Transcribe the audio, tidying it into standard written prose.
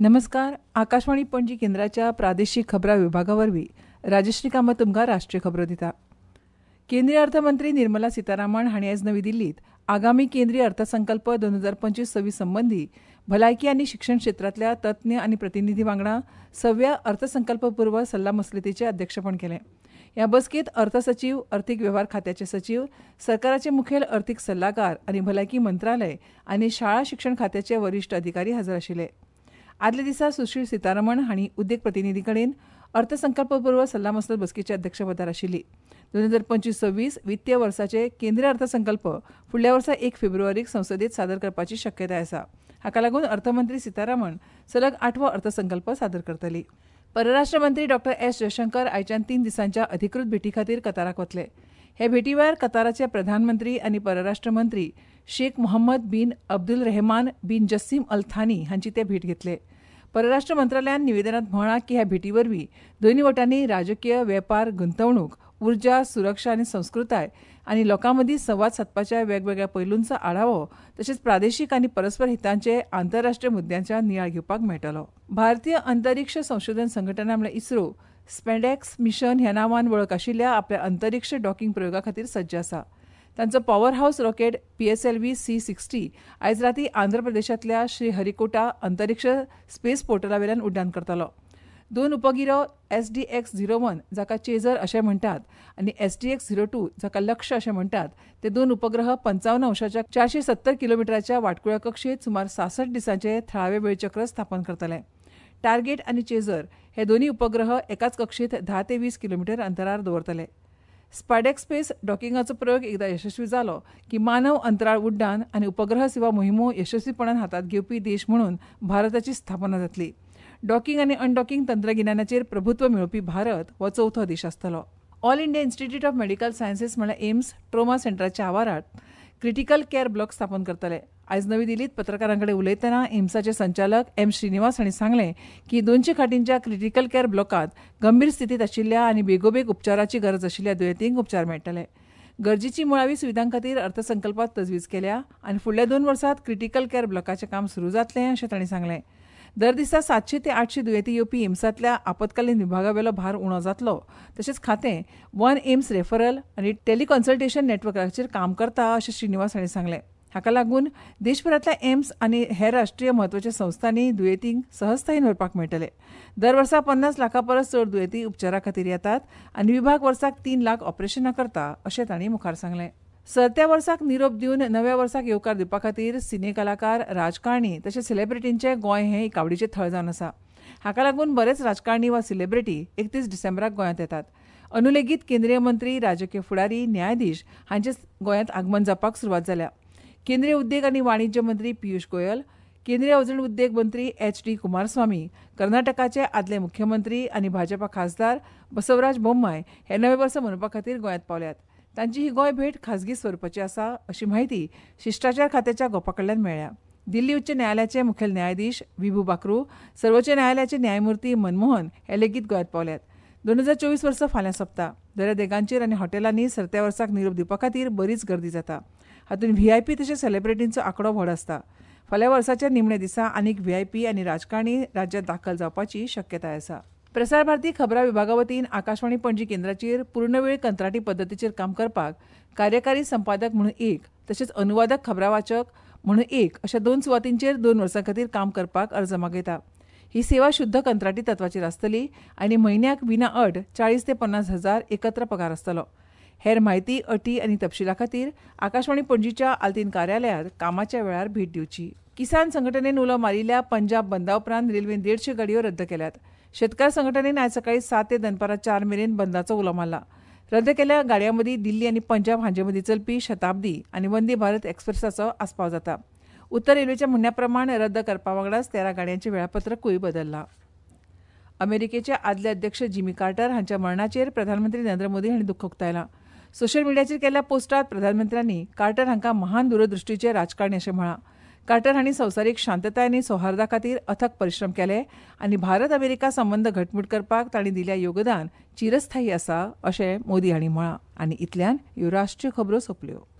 नमस्कार. आकाशवाणी पणजी केंद्राच्या प्रादेशीक खबरां विभागावरवीं राजश्री कामत तुमकां राष्ट्रीय खबरो दिता. केंद्रीय अर्थमंत्री निर्मला सीतारामन हांणी आयज नवी दिल्लींत आगामी केंद्रीय अर्थसंकल्प 2025-26 संबंधी भलायकी आनी शिक्षण क्षेत्रांतल्या तज्ञ आनी प्रतिनिधी वांगडा 6व्या अर्थसंकल्पपूर्व सल्लामसलतीचें अध्यक्षपण केलें. ह्या बसकेंत अर्थ सचीव, अर्थीक वेव्हार खात्याचे सचीव, सरकाराचे मुखेल अर्थीक सल्लागार आनी भलायकी मंत्रालय आनी शाळा शिक्षण खात्याचे वरिश्ठ अधिकारी हाजीर आशिल्ले. आदल्या दिसा सुश्री सीतारामन हांणी उद्देग प्रतिनिधी कडेन अर्थसंकल्पपूर्व सल्लामसलत बसकेच्या अध्यक्षपदार आशिल्ली. 2025-26 वित्तीय वर्साचे केंद्रीय अर्थसंकल्प फुडल्या वर्सा 1 फेब्रुवारीक संसदेत सादर करपाची शक्यताय आसा. हाका लागून अर्थमंत्री सीतारामन सलग 8वो अर्थसंकल्प सादर करतली. परराष्ट्र मंत्री डॉ. एस जयशंकर आयच्यान 3 दिसांच्या अधिकृत भेटी खातीर कताराक वतले. हे भेटी वेळार कताराचे प्रधानमंत्री आनी परराष्ट्र मंत्री शेख मोहम्मद बिन अब्दुल रेहमान बिन जस्सीम अल थानी हांची ते भेट घेतले. परराष्ट्र मंत्रालयान निवेदनांत म्हळां की ह्या भेटी वरवीं दोनूय वटांनी राजकीय, वेपार, गुंतवणूक, उर्जा, सुरक्षा आनी संस्कृताय आनी लोकां मदीं संवाद सादपाच्या वेगवेगळ्या पैलूंचो आढावो तशेंच प्रादेशीक आनी परस्पर हितांचे आंतरराष्ट्रीय मुद्द्यांचा नियाळ घेवपाक मेळटलो. भारतीय अंतरीक्ष संशोधन संघटना म्हळ्यार इस्रो स्पेडेक्स मिशन ह्या नांवान वळख आशिल्ल्या आपल्या अंतरीक्ष डॉकिंग प्रयोगा खातीर सज्ज आसा. तांचो पॉवर हावस रॉकेट PSLV-C60 आयज रातीं आंध्र प्रदेशांतल्या श्रीहरिकोटा अंतरीक्ष स्पेस पोर्टलावेल्यान उड्डाण करतलो. 2 उपगिरो SDX-01 जाका चेझर अशें म्हणटात आनी SDX-02 जाका लक्ष्य अशें म्हणटात ते 2 उपग्रह 55° 470 किलोमिटराच्या वाटकुळ्या कक्षेत सुमार 66 दिसांचे थळावे वेळचक्र स्थापन करतले. टार्गेट आनी चेझर हे दोन्ही उपग्रह एकाच कक्षेत 10 ते 20 किलोमीटर अंतरार दवरतले. स्पायडेक्स स्पेस डॉकिंगाचो प्रयोग एकदा यशस्वी जालो की मानव अंतराळ उड्डाण आनी उपग्रह सेवा मोहिमो यशस्वीपणान हातांत घेवपी देश म्हणून भारताची स्थापना जातली. डॉकिंग आनी अनडॉकिंग तंत्रगिन्यानाचेर प्रभुत्व मेळोवपी भारत हो 4थो देश आसतलो. All India institute of medical sciences AIIMS एम्स ट्रोमा सेंटराच्या आवारांत क्रिटिकल केअर ब्लॉक स्थापन करतले. आयज नवी दिल्लीत पत्रकारां कडेन उलयतना एम्साचे संचालक M. श्रीनिवास हांणी सांगलें की 200 खाटींच्या क्रिटिकल केअर ब्लॉकांत गंभीर स्थितीत आशिल्ल्या आनी बेगोबेग उपचाराची गरज आशिल्ल्या दुयेंतींक उपचार मेळटले. गरजेची मुळावी सुविधां खातीर अर्थसंकल्पात तजवीज केल्या आनी फुडल्या 2 वर्सांत क्रिटिकल केअर ब्लॉकाचें काम सुरू जातलें अशें तांणी सांगलें. दर दिसा 700 ते 800 दुयेंती येवपी एम्सांतल्या आपतकालीन विभागावेलो भार उणो जातलो. तशेंच खातें वन एम्स रेफरल आनी टेलिकन्सल्टेशन नेटवर्काचेर काम करता अशें श्रीनिवास हांणी सांगलें. हाका लागून देशभरांतल्या एम्स आनी हेर राष्ट्रीय म्हत्वाच्या संस्थांनी दुयेंतींक सहजतायेन व्हरपाक मेळटले. दर वर्सा 50 लाखां परस चड दुयेंती उपचारा खातीर येतात आनी विभाग वर्साक 3 लाख ऑपरेशनां करता अशें तांणी मुखार सांगलें. सरत्या वर्साक निरोप दिवन नव्या वर्साक येवकार दिवपा खातीर सिने कलाकार, राजकारणी तशेंच सेलिब्रिटींचें गोंय हें एक आवडीचें थळ जावन आसा. हाका लागून बरेच राजकारणी वा सेलिब्रिटी 31 डिसेंबराक गोंयांत येतात. अनुलेगीत केंद्रीय मंत्री, राजकीय फुडारी, न्यायाधीश हांचें गोंयांत आगमन जावपाक सुरवात जाल्या. केंद्रीय उद्देग आनी वाणिज्य मंत्री पियुष गोयल, केंद्रीय अवजड उद्देग मंत्री HD कुमारस्वामी, कर्नाटकाचे आदले मुख्यमंत्री आनी भाजपा खासदार बसवराज बोम्माय हे नवे वर्स मनोवपा खातीर गोंयांत पावल्यात. तांची ही गोंय भेट खाजगी स्वरुपाची आसा अशी माहिती शिश्टाचार खात्याच्या गोपा कडल्यान मेळ्ळ्या. दिल्ली उच्च न्यायालयाचे मुखेल न्यायाधीश विभू बाकरू, सर्वोच्च न्यायालयाचे न्यायमूर्ती मनमोहन हे लेगीत गोंयांत पावल्यात. 2024 वर्स फाल्यां सोंपता. दर्या देगांचेर आनी हॉटेलांनी सरत्या वर्साक निरोप दिवपा खातीर बरीच गर्दी जाता. हातूंत VIP तशेंच सेलिब्रिटींचो आंकडो व्हड आसता. फाल्यां वर्साच्या निमण्या दिसा आनीक VIP आनी राजकारणी राज्यांत दाखल जावपाची शक्यताय आसा. प्रसार भारती खबरां विभागा वतीन आकाशवाणी पणजी केंद्राचेर पूर्णवेळ कंत्राटी पद्दतीचेर काम करपाक कार्यकारी संपादक म्हणून 1 तशेंच अनुवादक खबरां वाचक म्हणून 1 अशा 2 सुवातींचेर 2 वर्सां खातीर काम करपाक अर्ज मागयता. ही सेवा शुद्ध कंत्राटी तत्वाचेर आसतली आनी म्हयन्याक विना अट 40 ते 50 हजार एकत्र पगार आसतलो. हेर म्हायती, अटी आनी तपशिला खातीर आकाशवाणी पणजीच्या आल्तीन कार्यालयात कामाच्या वेळार भेट दिवची. किसान संघटनेन उलो मारिल्ल्या पंजाब बंदा उपरांत रेल्वेन 150 गाडयो रद्द केल्यात. शेतकार संघटनेन आयज सकाळी 7 ते दनपारां 4 मेरेन बंदाचो उलो मारला. रद्द केल्ल्या गाडयां मदीं दिल्ली आनी पंजाब हांचे मदीं चलपी शताब्दी आनी वंदे भारत एक्सप्रेसाचो आस्पाव जाता. उत्तर रेल्वेच्या म्हणण्या प्रमाण रद्द करपा वांगडाच 13 गाडयांचें वेळापत्रकूय बदल्लां. अमेरिकेचे आदले अध्यक्ष जिमी कार्टर हांच्या मरणाचेर प्रधानमंत्री नरेंद्र मोदी हांणी दुख्ख उक्तायलां. सोशल मिडियाचेर केल्ल्या पोस्टांत प्रधानमंत्र्यांनी कार्टर हांकां महान दूरदृश्टीचे राजकारणी अशें म्हळां. कार्टर हांणी संवसारीक शांतताय आनी सौहार्दा खातीर अथक परिश्रम केले आनी भारत अमेरिका संबंद घटमूट करपाक तांणी दिल्लें योगदान चिरस्थायी आसा अशें मोदी हांणी म्हळां. आनी इतल्यान ह्यो राष्ट्रीय खबरो सोंपल्यो.